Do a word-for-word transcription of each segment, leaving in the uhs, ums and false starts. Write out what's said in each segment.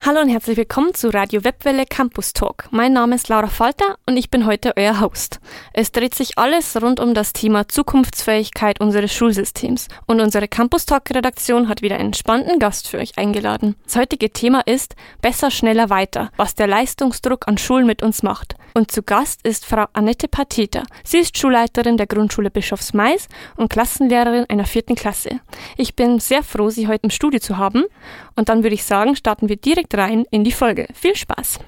Hallo und herzlich willkommen zu Radio Webwelle Campus Talk. Mein Name ist Laura Falter und ich bin heute euer Host. Es dreht sich alles rund um das Thema Zukunftsfähigkeit unseres Schulsystems und unsere Campus Talk Redaktion hat wieder einen spannenden Gast für euch eingeladen. Das heutige Thema ist Besser, schneller, weiter, was der Leistungsdruck an Schulen mit uns macht. Und zu Gast ist Frau Annette Pateter. Sie ist Schulleiterin der Grundschule Bischofsmais und Klassenlehrerin einer vierten Klasse. Ich bin sehr froh, Sie heute im Studio zu haben. Und dann würde ich sagen, starten wir direkt rein in die Folge. Viel Spaß!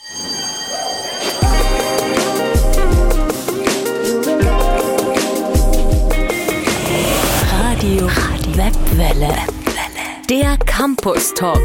Radio Webwelle. Der Campus Talk.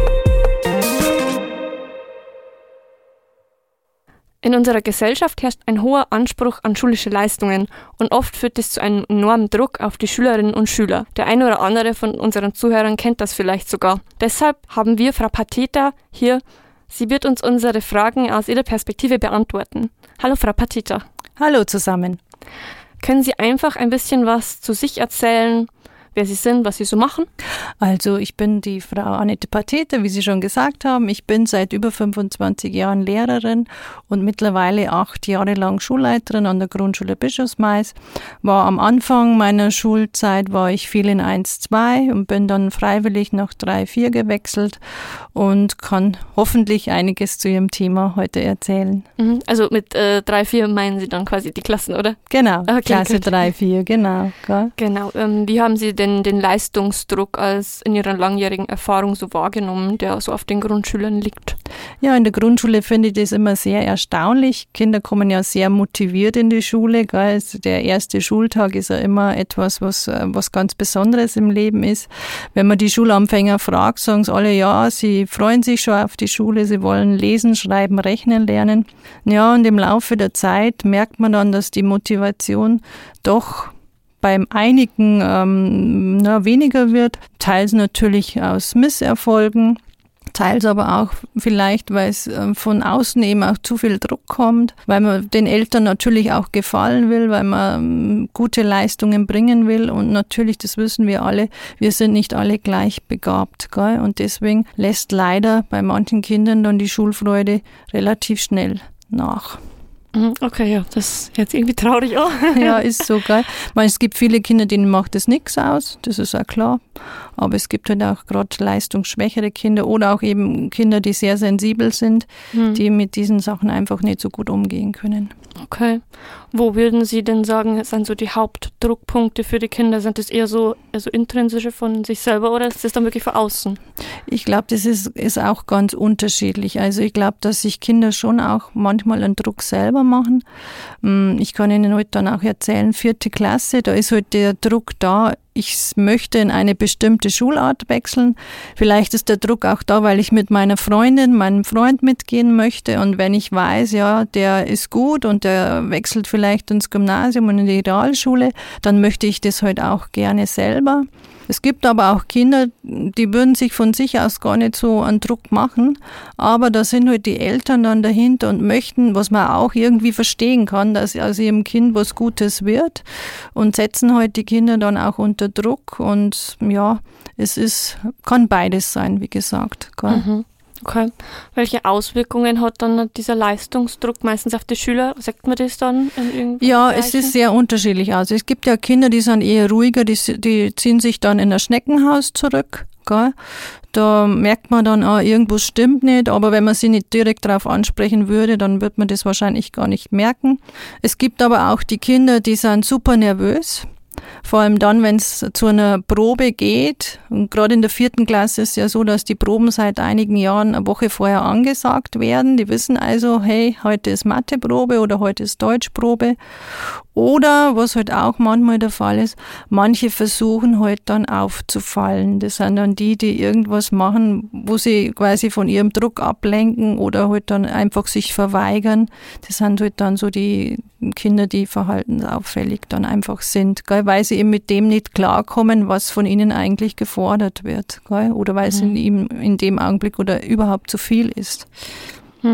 In unserer Gesellschaft herrscht ein hoher Anspruch an schulische Leistungen und oft führt es zu einem enormen Druck auf die Schülerinnen und Schüler. Der eine oder andere von unseren Zuhörern kennt das vielleicht sogar. Deshalb haben wir Frau Pateter hier. Sie wird uns unsere Fragen aus ihrer Perspektive beantworten. Hallo Frau Pateter. Hallo zusammen. Können Sie einfach ein bisschen was zu sich erzählen? Wer Sie sind, was Sie so machen? Also ich bin die Frau Annette Pateter, wie Sie schon gesagt haben. Ich bin seit über fünfundzwanzig Jahren Lehrerin und mittlerweile acht Jahre lang Schulleiterin an der Grundschule Bischofsmais. War am Anfang meiner Schulzeit, war ich viel in eins zwei und bin dann freiwillig nach drei vier gewechselt und kann hoffentlich einiges zu Ihrem Thema heute erzählen. Also mit äh, drei vier meinen Sie dann quasi die Klassen, oder? Genau, okay, Klasse gut. drei vier, genau. Gell? Genau, ähm, wie haben Sie den, den Leistungsdruck als in Ihrer langjährigen Erfahrung so wahrgenommen, der so auf den Grundschülern liegt? Ja, in der Grundschule finde ich das immer sehr erstaunlich. Kinder kommen ja sehr motiviert in die Schule. Gell? Also der erste Schultag ist ja immer etwas, was, was ganz Besonderes im Leben ist. Wenn man die Schulanfänger fragt, sagen sie alle, ja, sie freuen sich schon auf die Schule, sie wollen lesen, schreiben, rechnen lernen. Ja, und im Laufe der Zeit merkt man dann, dass die Motivation doch beim einigen ähm, na, weniger wird, teils natürlich aus Misserfolgen, teils aber auch vielleicht, weil es äh, von außen eben auch zu viel Druck kommt, weil man den Eltern natürlich auch gefallen will, weil man ähm, gute Leistungen bringen will und natürlich, das wissen wir alle, wir sind nicht alle gleich begabt, gell? Und deswegen lässt leider bei manchen Kindern dann die Schulfreude relativ schnell nach. Okay, ja, das ist jetzt irgendwie traurig auch. Ja, ist so, gell. Ich meine, es gibt viele Kinder, denen macht das nichts aus, das ist auch klar. Aber es gibt halt auch gerade leistungsschwächere Kinder oder auch eben Kinder, die sehr sensibel sind, hm. die mit diesen Sachen einfach nicht so gut umgehen können. Okay. Wo würden Sie denn sagen, sind so die Hauptdruckpunkte für die Kinder? Sind das eher so also intrinsische von sich selber oder ist das dann wirklich von außen? Ich glaube, das ist, ist auch ganz unterschiedlich. Also ich glaube, dass sich Kinder schon auch manchmal einen Druck selber machen. Ich kann Ihnen heute dann auch erzählen, vierte Klasse, da ist halt der Druck da, ich möchte in eine bestimmte Schulart wechseln. Vielleicht ist der Druck auch da, weil ich mit meiner Freundin, meinem Freund mitgehen möchte. Und wenn ich weiß, ja, der ist gut und der wechselt vielleicht ins Gymnasium und in die Realschule, dann möchte ich das halt auch gerne selber. Es gibt aber auch Kinder, die würden sich von sich aus gar nicht so einen Druck machen, aber da sind halt die Eltern dann dahinter und möchten, was man auch irgendwie verstehen kann, dass aus ihrem Kind was Gutes wird und setzen halt die Kinder dann auch unter Druck und ja, es ist, kann beides sein, wie gesagt. Mhm. Okay. Welche Auswirkungen hat dann dieser Leistungsdruck meistens auf die Schüler? Sagt man das dann in irgendwelchen Ja, Bereichen? Es ist sehr unterschiedlich. Also es gibt ja Kinder, die sind eher ruhiger, die, die ziehen sich dann in ein Schneckenhaus zurück. Gell? Da merkt man dann, ah, irgendwas stimmt nicht, aber wenn man sie nicht direkt darauf ansprechen würde, dann wird man das wahrscheinlich gar nicht merken. Es gibt aber auch die Kinder, die sind super nervös. Vor allem dann, wenn es zu einer Probe geht. Und gerade in der vierten Klasse ist es ja so, dass die Proben seit einigen Jahren eine Woche vorher angesagt werden. Die wissen also, hey, heute ist Matheprobe oder heute ist Deutschprobe. Oder, was halt auch manchmal der Fall ist, manche versuchen halt dann aufzufallen. Das sind dann die, die irgendwas machen, wo sie quasi von ihrem Druck ablenken oder halt dann einfach sich verweigern. Das sind halt dann so die Kinder, die verhaltensauffällig dann einfach sind, gell? Weil sie eben mit dem nicht klarkommen, was von ihnen eigentlich gefordert wird, gell? Oder weil es mhm. in ihm in dem Augenblick oder überhaupt zu viel ist. Mhm.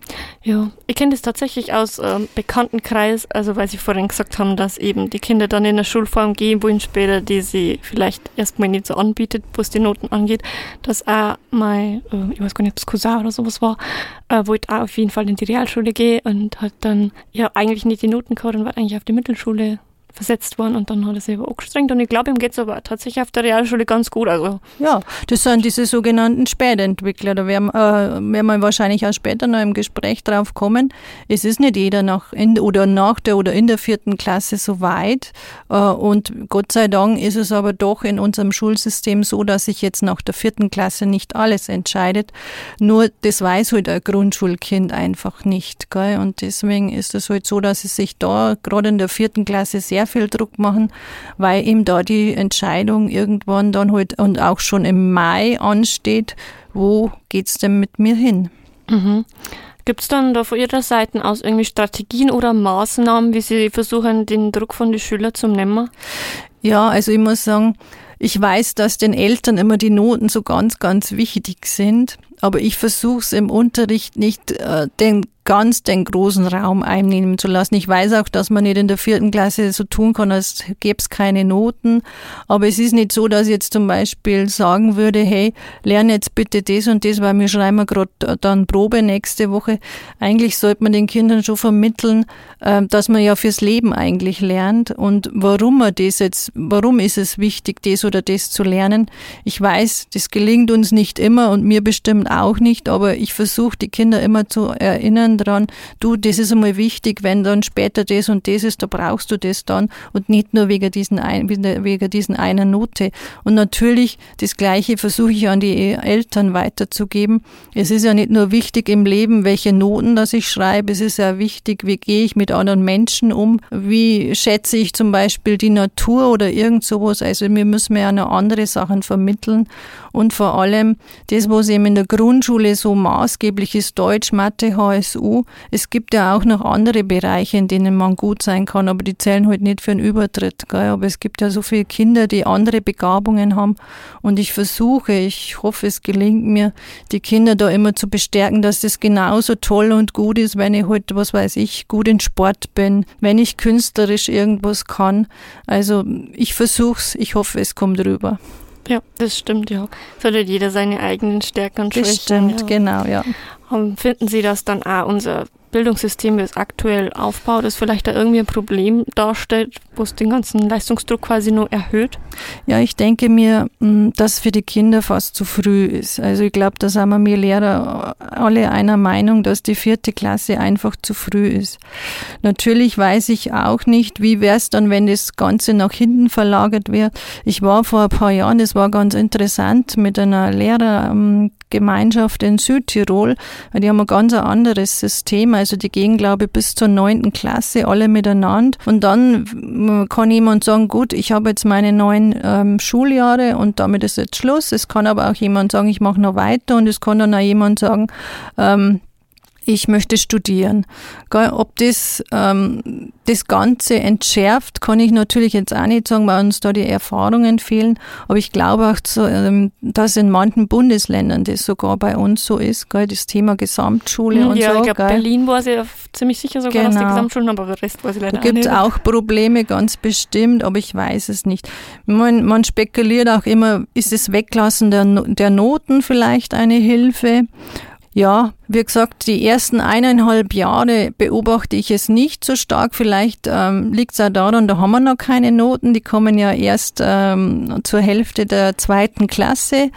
Ja, ich kenne das tatsächlich aus ähm, Bekanntenkreis, also weil Sie vorhin gesagt haben, dass eben die Kinder dann in der Schulform gehen wollen später, die sie vielleicht erstmal nicht so anbietet, was die Noten angeht, dass auch mein, äh, ich weiß gar nicht, ob es Cousin oder sowas war, äh, wollte auch auf jeden Fall in die Realschule gehen und hat dann ja eigentlich nicht die Noten gehabt und war eigentlich auf die Mittelschule versetzt worden und dann hat er sich aber angestrengt und ich glaube, ihm geht es aber tatsächlich auf der Realschule ganz gut. Also. Ja, das sind diese sogenannten Spätentwickler, da werden, äh, werden wir wahrscheinlich auch später noch im Gespräch drauf kommen. Es ist nicht jeder nach in, oder nach der oder in der vierten Klasse so weit äh, und Gott sei Dank ist es aber doch in unserem Schulsystem so, dass sich jetzt nach der vierten Klasse nicht alles entscheidet, nur das weiß halt ein Grundschulkind einfach nicht, gell? Und deswegen ist es halt so, dass es sich da gerade in der vierten Klasse sehr viel Druck machen, weil eben da die Entscheidung irgendwann dann halt und auch schon im Mai ansteht, wo geht's denn mit mir hin? Mhm. Gibt es dann da von Ihrer Seite aus irgendwie Strategien oder Maßnahmen, wie Sie versuchen, den Druck von den Schülern zu nehmen? Ja, also ich muss sagen, ich weiß, dass den Eltern immer die Noten so ganz, ganz wichtig sind, aber ich versuche es im Unterricht nicht äh, den ganz den großen Raum einnehmen zu lassen. Ich weiß auch, dass man nicht in der vierten Klasse so tun kann, als gäbe es keine Noten. Aber es ist nicht so, dass ich jetzt zum Beispiel sagen würde, hey, lerne jetzt bitte das und das, weil wir schreiben wir gerade dann Probe nächste Woche. Eigentlich sollte man den Kindern schon vermitteln, dass man ja fürs Leben eigentlich lernt und warum man das jetzt, warum ist es wichtig, das oder das zu lernen. Ich weiß, das gelingt uns nicht immer und mir bestimmt auch nicht, aber ich versuche die Kinder immer zu erinnern dran, du, das ist einmal wichtig, wenn dann später das und das ist, da brauchst du das dann und nicht nur wegen diesen, ein, wegen diesen einer Note. Und natürlich, das Gleiche versuche ich an die Eltern weiterzugeben. Es ist ja nicht nur wichtig im Leben, welche Noten das ich schreibe, es ist ja wichtig, wie gehe ich mit anderen Menschen um, wie schätze ich zum Beispiel die Natur oder irgend sowas. Also wir müssen ja noch andere Sachen vermitteln und vor allem das, was eben in der Grundschule so maßgeblich ist, Deutsch, Mathe, H S U. Es gibt ja auch noch andere Bereiche, in denen man gut sein kann, aber die zählen halt nicht für einen Übertritt. Gell? Aber es gibt ja so viele Kinder, die andere Begabungen haben und ich versuche, ich hoffe, es gelingt mir, die Kinder da immer zu bestärken, dass das genauso toll und gut ist, wenn ich halt, was weiß ich, gut in Sport bin, wenn ich künstlerisch irgendwas kann. Also ich versuche es, ich hoffe, es kommt rüber. Ja, das stimmt, ja. Sollte jeder seine eigenen Stärken und Schwächen. Das stimmt, ja. Genau, ja. Und finden Sie, dass dann auch unser Bildungssystem, wie es aktuell aufbaut, das vielleicht da irgendwie ein Problem darstellt, wo es den ganzen Leistungsdruck quasi nur erhöht? Ja, ich denke mir, dass für die Kinder fast zu früh ist. Also ich glaube, da sind wir mir Lehrer alle einer Meinung, dass die vierte Klasse einfach zu früh ist. Natürlich weiß ich auch nicht, wie wäre es dann, wenn das Ganze nach hinten verlagert wäre. Ich war vor ein paar Jahren, das war ganz interessant, mit einer Lehrergemeinschaft in Südtirol. Die haben ein ganz anderes System. Also die gehen, glaube ich, bis zur neunten Klasse alle miteinander. Und dann kann jemand sagen, gut, ich habe jetzt meine neun ähm, Schuljahre und damit ist jetzt Schluss. Es kann aber auch jemand sagen, ich mache noch weiter und es kann dann auch jemand sagen, ähm, ich möchte studieren. Ob das ähm, das Ganze entschärft, kann ich natürlich jetzt auch nicht sagen, weil uns da die Erfahrungen fehlen. Aber ich glaube auch, so, ähm, dass in manchen Bundesländern das sogar bei uns so ist, gell, das Thema Gesamtschule mhm, und ja, so. Ich glaube, Berlin war sie ziemlich sicher sogar, genau. Dass die Gesamtschulen, aber der Rest war sie leider da gibt es auch Probleme, ganz bestimmt, aber ich weiß es nicht. Man, man spekuliert auch immer, ist das Weglassen der, der Noten vielleicht eine Hilfe? Ja, wie gesagt, die ersten eineinhalb Jahre beobachte ich es nicht so stark. Vielleicht ähm, liegt es auch daran, da haben wir noch keine Noten. Die kommen ja erst ähm, zur Hälfte der zweiten Klasse.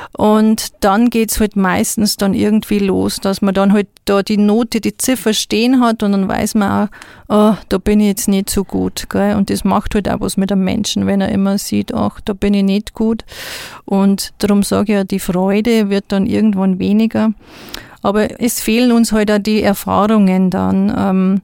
Und dann geht's halt meistens dann irgendwie los, dass man dann halt da die Note, die Ziffer stehen hat und dann weiß man auch, oh, da bin ich jetzt nicht so gut. Gell? Und das macht halt auch was mit einem Menschen, wenn er immer sieht, ach, da bin ich nicht gut. Und darum sage ich ja, die Freude wird dann irgendwann weniger. Aber es fehlen uns halt auch die Erfahrungen dann. Ähm,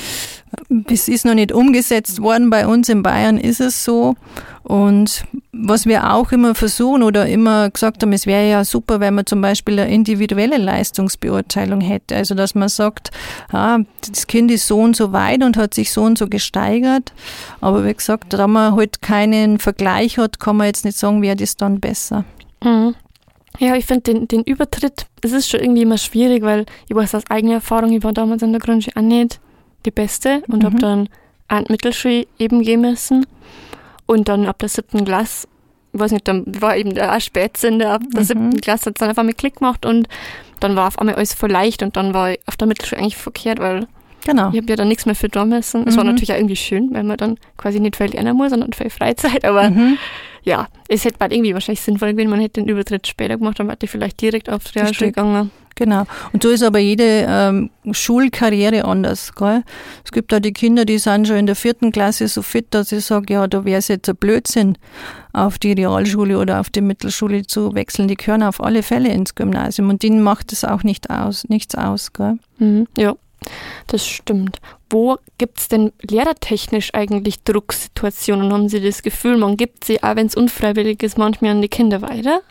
es ist noch nicht umgesetzt worden, bei uns in Bayern ist es so. Und was wir auch immer versuchen oder immer gesagt haben, es wäre ja super, wenn man zum Beispiel eine individuelle Leistungsbeurteilung hätte. Also dass man sagt, ah, das Kind ist so und so weit und hat sich so und so gesteigert. Aber wie gesagt, da man halt keinen Vergleich hat, kann man jetzt nicht sagen, wäre das dann besser. Mhm. Ja, ich finde den, den Übertritt, es ist schon irgendwie immer schwierig, weil ich weiß aus eigener Erfahrung, ich war damals in der Grundschule auch nicht die Beste und mhm. habe dann an die Mittelschule eben gehen müssen. Und dann ab der siebten Klasse, ich weiß nicht, dann war eben der Spätsinn, ab der mhm. siebten Klasse hat es dann auf einmal Klick gemacht und dann war auf einmal alles voll leicht und dann war ich auf der Mittelschule eigentlich verkehrt, weil genau. ich habe ja dann nichts mehr für da müssen. Es mhm. war natürlich auch irgendwie schön, weil man dann quasi nicht viel lernen muss, sondern viel Freizeit, aber mhm. ja, es hätte bald irgendwie wahrscheinlich sinnvoll gewesen, man hätte den Übertritt später gemacht, dann wäre ich vielleicht direkt auf die Realschule gegangen. Genau. Und so ist aber jede ähm, Schulkarriere anders, gell? Es gibt da die Kinder, die sind schon in der vierten Klasse so fit, dass ich sage, ja, da wäre es jetzt ein Blödsinn, auf die Realschule oder auf die Mittelschule zu wechseln. Die gehören auf alle Fälle ins Gymnasium und denen macht es auch nicht aus, nichts aus, gell? Mhm, ja, das stimmt. Wo gibt es denn lehrertechnisch eigentlich Drucksituationen? Haben Sie das Gefühl, man gibt sie, auch wenn es unfreiwillig ist, manchmal an die Kinder weiter?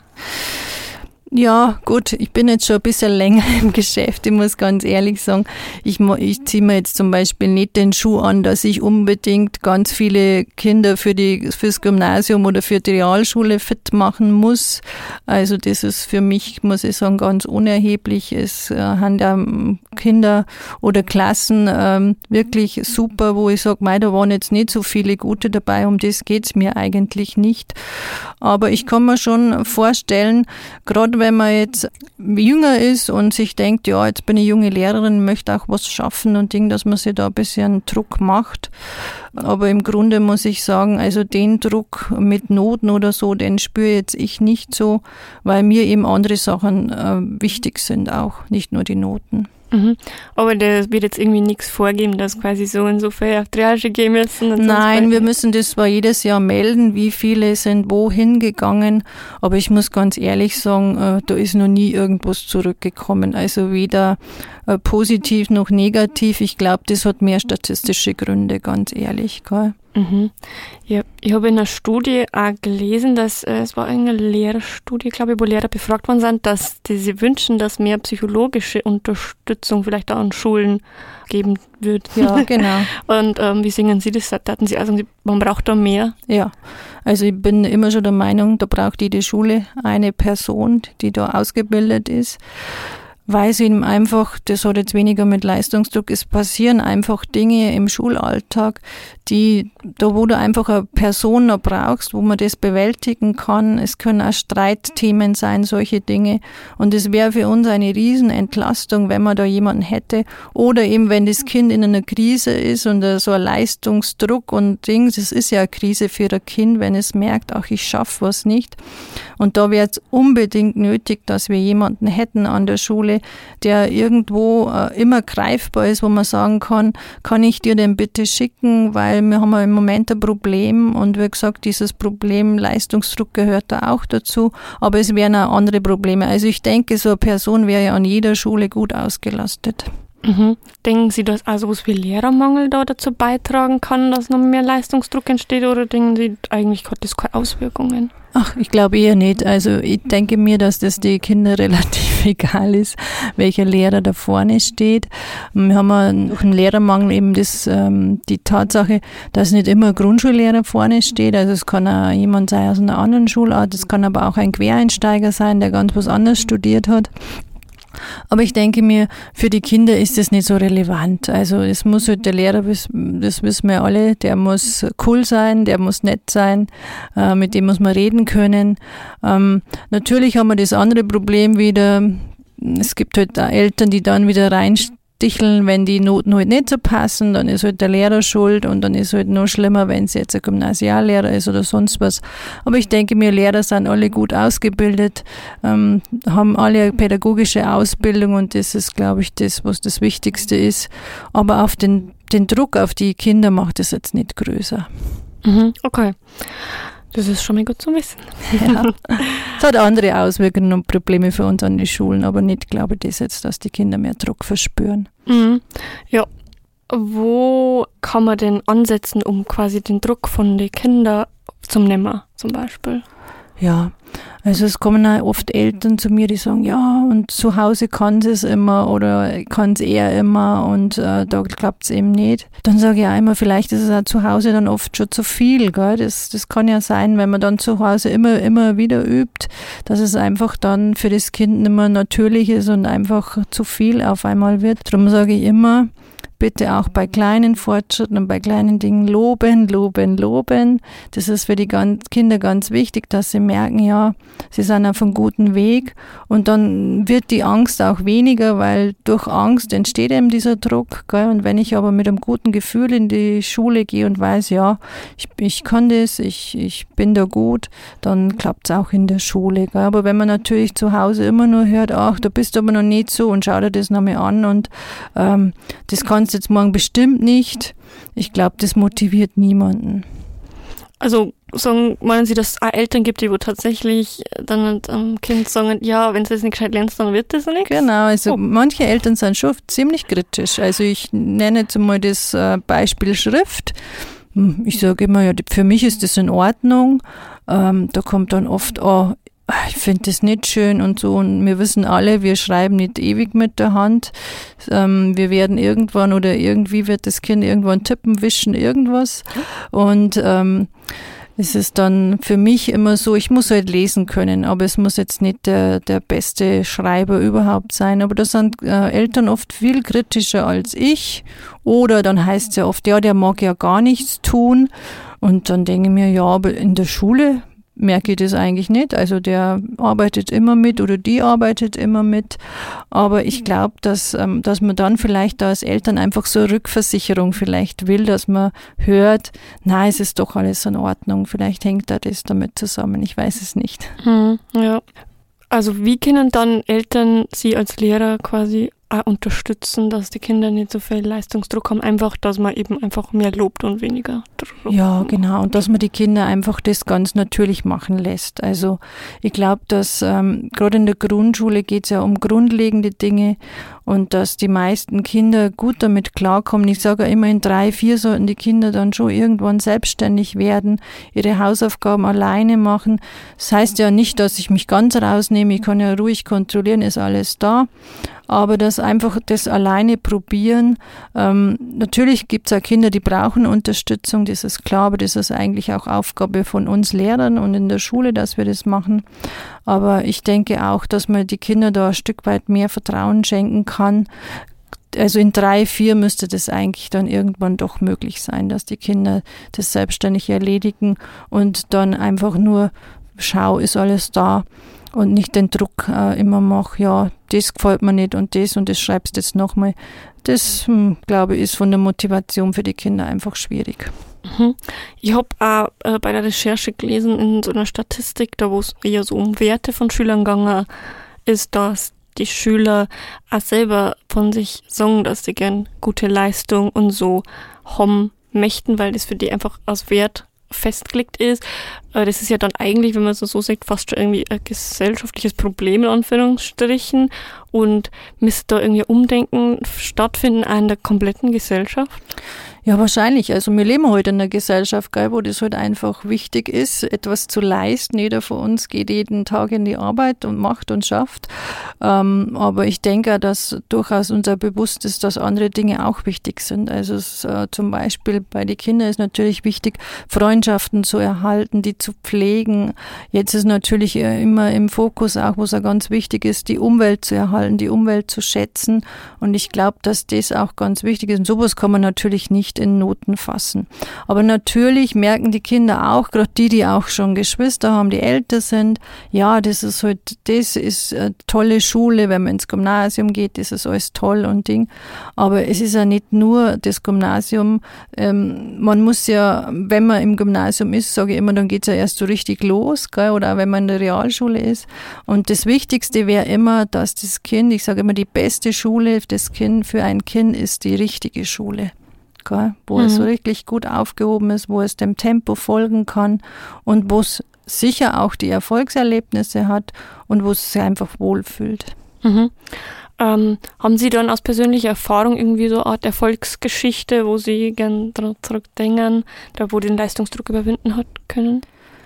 Ja, gut, ich bin jetzt schon ein bisschen länger im Geschäft, ich muss ganz ehrlich sagen, ich, ich ziehe mir jetzt zum Beispiel nicht den Schuh an, dass ich unbedingt ganz viele Kinder für die, fürs Gymnasium oder für die Realschule fit machen muss. Also das ist für mich, muss ich sagen, ganz unerheblich. Es äh, haben ja Kinder oder Klassen ähm, wirklich super, wo ich sage, mei, da waren jetzt nicht so viele gute dabei, um das geht's mir eigentlich nicht. Aber ich kann mir schon vorstellen, gerade wenn man jetzt jünger ist und sich denkt, ja, jetzt bin ich junge Lehrerin, möchte auch was schaffen und Ding, dass man sich da ein bisschen Druck macht. Aber im Grunde muss ich sagen, also den Druck mit Noten oder so, den spüre jetzt ich nicht so, weil mir eben andere Sachen äh, wichtig sind auch, nicht nur die Noten. Mhm. Aber da wird jetzt irgendwie nichts vorgeben, dass quasi so und so viel auf die Realschule gehen müssen? Und Nein, wir müssen das zwar jedes Jahr melden, wie viele sind wohin gegangen, aber ich muss ganz ehrlich sagen, äh, da ist noch nie irgendwas zurückgekommen. Also weder äh, positiv noch negativ. Ich glaube, das hat mehr statistische Gründe, ganz ehrlich, gell? Mhm. Ja, ich habe in einer Studie auch gelesen, dass äh, es war eine Lehrerstudie, glaube ich, wo Lehrer befragt worden sind, dass die sie wünschen, dass mehr psychologische Unterstützung vielleicht auch an Schulen geben wird. Ja, genau. Und ähm, wie sehen Sie das? Hatten Sie also, man braucht da mehr? Ja, also ich bin immer schon der Meinung, da braucht jede Schule eine Person, die da ausgebildet ist. Weil es eben einfach, das hat jetzt weniger mit Leistungsdruck, es passieren einfach Dinge im Schulalltag, die, da wo du einfach eine Person noch brauchst, wo man das bewältigen kann. Es können auch Streitthemen sein, solche Dinge. Und es wäre für uns eine Riesenentlastung, wenn man da jemanden hätte. Oder eben, wenn das Kind in einer Krise ist und so ein Leistungsdruck und Dings, es ist ja eine Krise für ein Kind, wenn es merkt, ach, ich schaffe was nicht. Und da wäre es unbedingt nötig, dass wir jemanden hätten an der Schule, der irgendwo äh, immer greifbar ist, wo man sagen kann, kann ich dir den bitte schicken, weil wir haben ja im Moment ein Problem und wie gesagt, dieses Problem Leistungsdruck gehört da auch dazu, aber es wären auch andere Probleme. Also ich denke, so eine Person wäre ja an jeder Schule gut ausgelastet. Mhm. Denken Sie, dass also was wie Lehrermangel da dazu beitragen kann, dass noch mehr Leistungsdruck entsteht, oder denken Sie, eigentlich hat das keine Auswirkungen? Ach, ich glaube eher nicht. Also ich denke mir, dass das die Kinder relativ egal ist, welcher Lehrer da vorne steht. Wir haben durch den Lehrermangel eben das, ähm, die Tatsache, dass nicht immer ein Grundschullehrer vorne steht. Also es kann auch jemand sein aus einer anderen Schulart, es kann aber auch ein Quereinsteiger sein, der ganz was anderes studiert hat. Aber ich denke mir, für die Kinder ist das nicht so relevant. Also es muss halt der Lehrer, das wissen wir alle, der muss cool sein, der muss nett sein, äh, mit dem muss man reden können. Ähm, natürlich haben wir das andere Problem wieder, es gibt halt Eltern, die dann wieder reinstehen, wenn die Noten halt nicht so passen, dann ist halt der Lehrer schuld und dann ist halt noch schlimmer, wenn es jetzt ein Gymnasiallehrer ist oder sonst was. Aber ich denke mir, Lehrer sind alle gut ausgebildet, ähm, haben alle eine pädagogische Ausbildung und das ist, glaube ich, das, was das Wichtigste ist. Aber auf den, den Druck auf die Kinder macht es jetzt nicht größer. Mhm, okay. Das ist schon mal gut zu wissen. Ja. Es hat andere Auswirkungen und Probleme für uns an die Schulen, aber nicht, glaube ich, das jetzt, dass die Kinder mehr Druck verspüren. Mhm. Ja. Wo kann man denn ansetzen, um quasi den Druck von den Kindern zu nehmen, zum Beispiel? Ja, also es kommen auch oft Eltern zu mir, die sagen, ja, und zu Hause kann sie es immer oder kann es eher immer und äh, da klappt es eben nicht. Dann sage ich auch immer, vielleicht ist es auch zu Hause dann oft schon zu viel, gell? Das, das kann ja sein, wenn man dann zu Hause immer, immer wieder übt, dass es einfach dann für das Kind nicht mehr natürlich ist und einfach zu viel auf einmal wird. Darum sage ich immer, bitte auch bei kleinen Fortschritten und bei kleinen Dingen loben, loben, loben. Das ist für die Kinder ganz wichtig, dass sie merken, ja, sie sind auf einem guten Weg und dann wird die Angst auch weniger, weil durch Angst entsteht eben dieser Druck. Gell? Und wenn ich aber mit einem guten Gefühl in die Schule gehe und weiß, ja, ich, ich kann das, ich, ich bin da gut, dann klappt es auch in der Schule. Gell? Aber wenn man natürlich zu Hause immer nur hört, ach, du bist aber noch nicht so und schau dir das nochmal an und ähm, das kannst jetzt morgen bestimmt nicht. Ich glaube, das motiviert niemanden. Also sagen, meinen Sie, dass es auch Eltern gibt, die wo tatsächlich dann am Kind sagen, ja, wenn du das nicht gescheit lernst, dann wird das nichts? Genau, also oh. manche Eltern sind schon ziemlich kritisch. Also ich nenne jetzt mal das äh, Beispiel Schrift. Ich sage immer, ja, für mich ist das in Ordnung. Ähm, da kommt dann oft, oh, ich finde das nicht schön und so. Und wir wissen alle, wir schreiben nicht ewig mit der Hand. Ähm, wir werden irgendwann oder irgendwie wird das Kind irgendwann tippen, wischen, irgendwas. Und ähm, es ist dann für mich immer so, ich muss halt lesen können, aber es muss jetzt nicht der, der beste Schreiber überhaupt sein. Aber da sind äh, Eltern oft viel kritischer als ich. Oder dann heißt es ja oft, ja, der mag ja gar nichts tun. Und dann denke ich mir, ja, aber in der Schule merke ich das eigentlich nicht. Also der arbeitet immer mit oder die arbeitet immer mit. Aber ich glaube, dass, ähm, dass man dann vielleicht da als Eltern einfach so eine Rückversicherung vielleicht will, dass man hört, na, es ist doch alles in Ordnung. Vielleicht hängt da das damit zusammen. Ich weiß es nicht. Hm, ja. Also wie können dann Eltern Sie als Lehrer quasi auch unterstützen, dass die Kinder nicht so viel Leistungsdruck haben, einfach, dass man eben einfach mehr lobt und weniger Druck. Ja, genau, und dass man die Kinder einfach das ganz natürlich machen lässt. Also ich glaube, dass ähm, gerade in der Grundschule geht es ja um grundlegende Dinge und dass die meisten Kinder gut damit klarkommen. Ich sage ja immer, in drei, vier sollten die Kinder dann schon irgendwann selbstständig werden, ihre Hausaufgaben alleine machen. Das heißt ja nicht, dass ich mich ganz rausnehme, ich kann ja ruhig kontrollieren, ist alles da. Aber das einfach das alleine probieren. Ähm, natürlich gibt es auch Kinder, die brauchen Unterstützung, das ist klar, aber das ist eigentlich auch Aufgabe von uns Lehrern und in der Schule, dass wir das machen. Aber ich denke auch, dass man die Kinder da ein Stück weit mehr Vertrauen schenken kann. Also in drei, vier müsste das eigentlich dann irgendwann doch möglich sein, dass die Kinder das selbstständig erledigen und dann einfach nur, schau, ist alles da. Und nicht den Druck äh, immer mache, ja, das gefällt mir nicht und das und das schreibst du jetzt nochmal. Das, hm, glaube ich, ist von der Motivation für die Kinder einfach schwierig. Mhm. Ich habe auch äh, bei der Recherche gelesen, in so einer Statistik, da wo es eher so um Werte von Schülern gegangen ist, dass die Schüler auch selber von sich sagen, dass sie gern gute Leistung und so haben möchten, weil das für die einfach als Wert festgelegt ist. Das ist ja dann eigentlich, wenn man es so sagt, fast schon irgendwie ein gesellschaftliches Problem in Anführungsstrichen und müsste da irgendwie Umdenken stattfinden auch in der kompletten Gesellschaft? Ja, wahrscheinlich. Also wir leben heute in einer Gesellschaft, gell, wo das halt einfach wichtig ist, etwas zu leisten. Jeder von uns geht jeden Tag in die Arbeit und macht und schafft. Ähm, aber ich denke, dass durchaus unser Bewusst ist, dass andere Dinge auch wichtig sind. Also es, äh, zum Beispiel bei den Kindern ist natürlich wichtig, Freundschaften zu erhalten, die zu pflegen. Jetzt ist natürlich immer im Fokus auch, was auch ganz wichtig ist, die Umwelt zu erhalten, die Umwelt zu schätzen. Und ich glaube, dass das auch ganz wichtig ist. Und sowas kann man natürlich nicht in Noten fassen. Aber natürlich merken die Kinder auch, gerade die, die auch schon Geschwister haben, die älter sind, ja, das ist halt, das ist eine tolle Schule, wenn man ins Gymnasium geht, das ist alles toll und Ding. Aber es ist ja nicht nur das Gymnasium. Ähm, man muss ja, wenn man im Gymnasium ist, sage ich immer, dann geht es ja erst so richtig los, gell? Oder auch wenn man in der Realschule ist. Und das Wichtigste wäre immer, dass das Kind, ich sage immer, die beste Schule das Kind für ein Kind ist die richtige Schule. Gell, wo mhm. es so wirklich gut aufgehoben ist, wo es dem Tempo folgen kann und wo es sicher auch die Erfolgserlebnisse hat und wo es sich einfach wohlfühlt. Mhm. Ähm, haben Sie dann aus persönlicher Erfahrung irgendwie so eine Art Erfolgsgeschichte, wo Sie gern dran zurückdenken, da wo den Leistungsdruck überwinden hat können?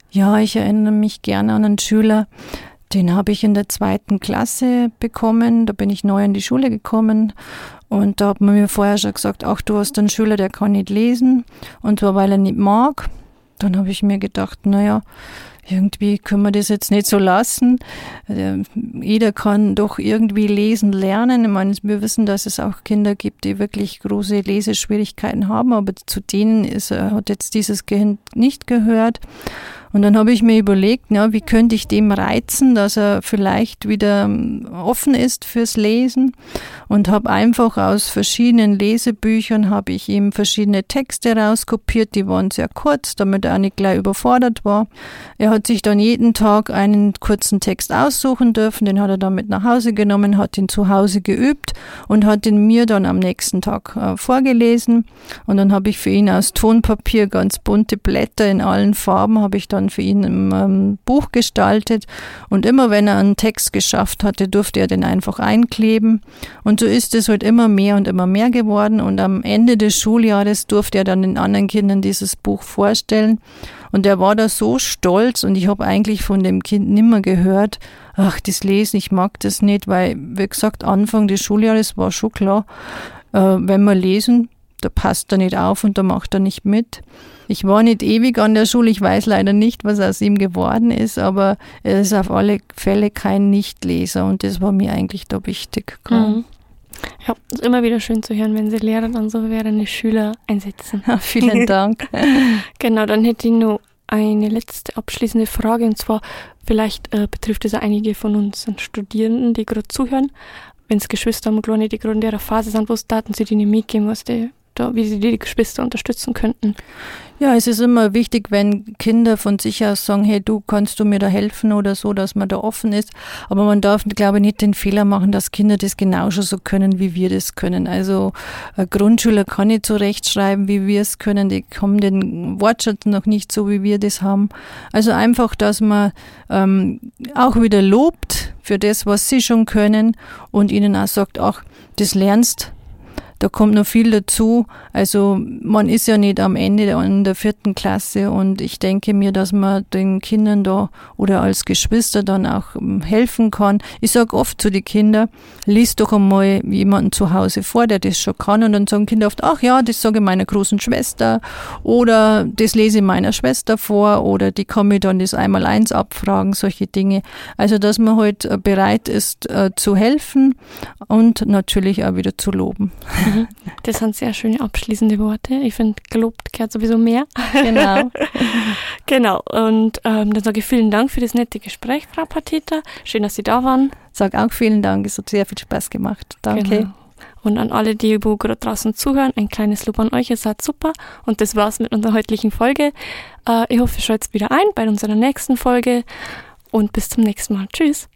Ja, ich erinnere mich gerne an einen Schüler, den habe ich in der zweiten Klasse bekommen. Da bin ich neu in die Schule gekommen und da hat man mir vorher schon gesagt, ach, du hast einen Schüler, der kann nicht lesen, und zwar, weil er nicht mag. Dann habe ich mir gedacht, naja, irgendwie können wir das jetzt nicht so lassen. Jeder kann doch irgendwie lesen lernen. Ich meine, wir wissen, dass es auch Kinder gibt, die wirklich große Leseschwierigkeiten haben, aber zu denen ist, hat jetzt dieses Kind nicht gehört. Und dann habe ich mir überlegt, ja, wie könnte ich dem reizen, dass er vielleicht wieder offen ist fürs Lesen, und habe einfach aus verschiedenen Lesebüchern habe ich ihm verschiedene Texte rauskopiert, die waren sehr kurz, damit er auch nicht gleich überfordert war. Er hat sich dann jeden Tag einen kurzen Text aussuchen dürfen, den hat er dann mit nach Hause genommen, hat ihn zu Hause geübt und hat ihn mir dann am nächsten Tag äh, vorgelesen, und dann habe ich für ihn aus Tonpapier ganz bunte Blätter in allen Farben, habe ich dann für ihn im ähm, Buch gestaltet, und immer wenn er einen Text geschafft hatte, durfte er den einfach einkleben, und so ist es halt immer mehr und immer mehr geworden, und am Ende des Schuljahres durfte er dann den anderen Kindern dieses Buch vorstellen, und er war da so stolz, und ich habe eigentlich von dem Kind nimmer gehört, ach, das Lesen, ich mag das nicht, weil, wie gesagt, Anfang des Schuljahres war schon klar, äh, wenn wir lesen, da passt er nicht auf und da macht er nicht mit. Ich war nicht ewig an der Schule, ich weiß leider nicht, was aus ihm geworden ist, aber er ist auf alle Fälle kein Nichtleser, und das war mir eigentlich da wichtig. Mhm. Ja, es ist immer wieder schön zu hören, wenn Sie Lehrer dann so während Schüler einsetzen. Ja, vielen Dank. Genau, dann hätte ich noch eine letzte abschließende Frage, und zwar, vielleicht äh, betrifft es ja einige von uns Studierenden, die gerade zuhören. Wenn es Geschwister haben, Kleine, die gerade in der Phase sind, was Daten Sie denen mitgeben, was die da, wie sie die Geschwister unterstützen könnten? Ja, es ist immer wichtig, wenn Kinder von sich aus sagen, hey, du, kannst du mir da helfen oder so, dass man da offen ist. Aber man darf, glaube ich, nicht den Fehler machen, dass Kinder das genauso so können, wie wir das können. Also ein Grundschüler kann nicht so rechtschreiben, wie wir es können. Die haben den Wortschatz noch nicht so, wie wir das haben. Also einfach, dass man ähm, auch wieder lobt für das, was sie schon können, und ihnen auch sagt, ach, das lernst. Da kommt noch viel dazu. Also man ist ja nicht am Ende in der vierten Klasse, und ich denke mir, dass man den Kindern da oder als Geschwister dann auch helfen kann. Ich sage oft zu den Kindern, lies doch einmal jemanden zu Hause vor, der das schon kann, und dann sagen Kinder oft, ach ja, das sage ich meiner großen Schwester oder das lese ich meiner Schwester vor oder die kann mir dann das einmal eins abfragen, solche Dinge. Also dass man halt bereit ist äh, zu helfen und natürlich auch wieder zu loben. Das sind sehr schöne abschließende Worte. Ich finde, gelobt gehört sowieso mehr. Genau. Genau. Und ähm, dann sage ich vielen Dank für das nette Gespräch, Frau Pateta. Schön, dass Sie da waren. Sag auch vielen Dank. Es hat sehr viel Spaß gemacht. Danke. Genau. Und an alle, die gerade draußen zuhören, ein kleines Lob an euch. Ihr seid super. Und das war's mit unserer heutigen Folge. Äh, ich hoffe, ihr schaltet wieder ein bei unserer nächsten Folge. Und bis zum nächsten Mal. Tschüss.